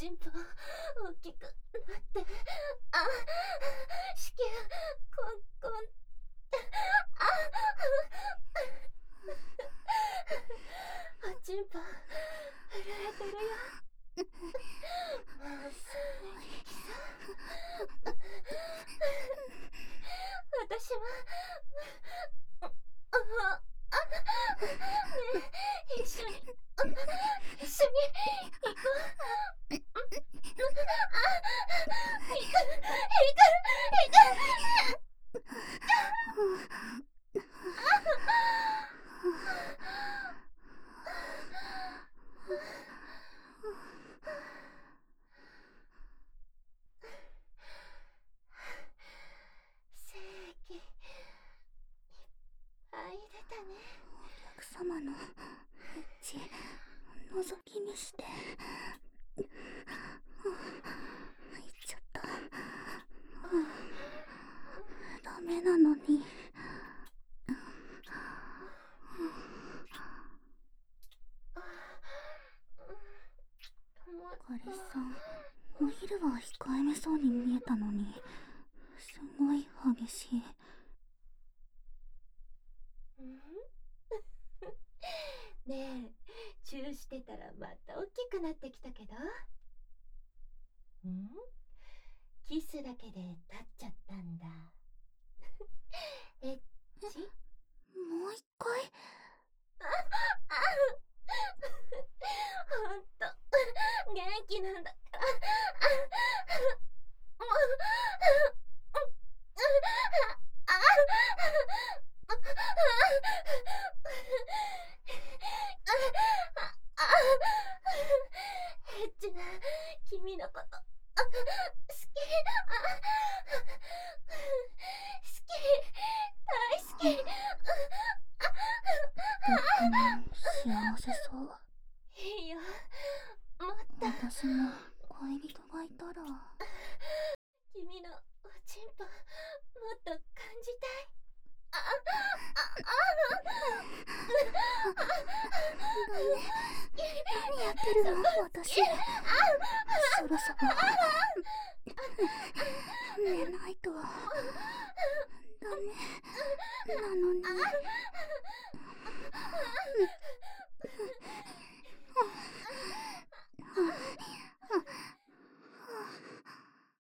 ちんぽ大きくなって、あ、子宮コンコンって、あ、おちんぽ震えてるよ。もうすぐに来そう。私はねえ、一緒に行こう。行く。精液いっぱい出たね。 お客様のエッチ覗き見して入っちゃった。ダメなのに。彼氏さん、お昼は控えめそうに見えたのにすごい激しい。 ねえ、チューしてたらまた大きくなってきたけど。キスだけで立っちゃったんだ。エッチ？ もう一回？ ほんと元気なんだから。エッチな君のこと好き。大好き。 とっても幸せそう。 いいよ、もっと私も恋人がいたら。 君のおちんぽもっと感じたい。 何やってるの私。そろそろ寝ない